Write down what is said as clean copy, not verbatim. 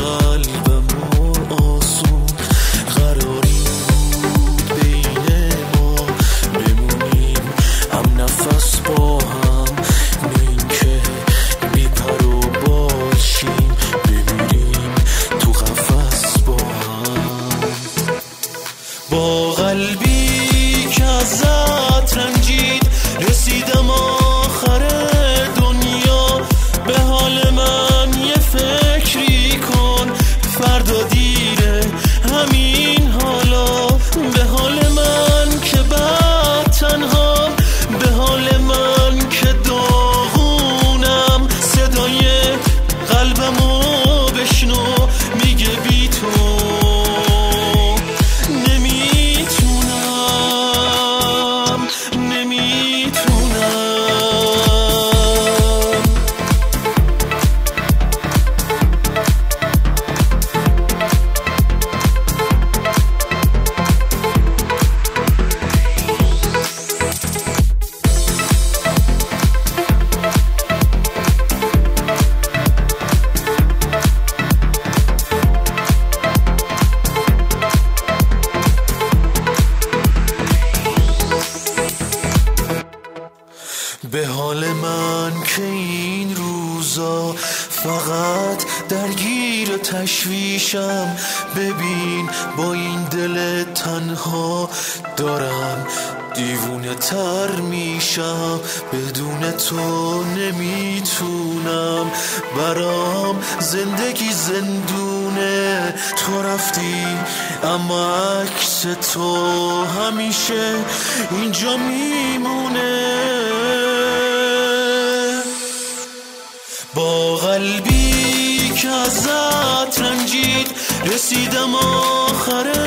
قلبم و آسون قراری بود بین ما بمونیم هم نفس با هم، نه اینکه بی پر و باشیم بمیریم تو قفس با هم. با قلبی که ازت رنجید رسیدم آخر دنیا، به حال من یه فکری کن فردا دیره همین حالا، به حال من که بعد تنهام، به حال من که داغونم، صدای قلبمو بشنو میگه بی تو به حال من که این روزا فقط درگیر تشویشم، ببین با این دل تنها دارم دیوونه تر میشم، بدون تو نمیتونم، برام زندگی زندونه، تو رفتی اما عکس تو همیشه اینجا میمونه. با قلبی که ازت رنجید رسیدم آخر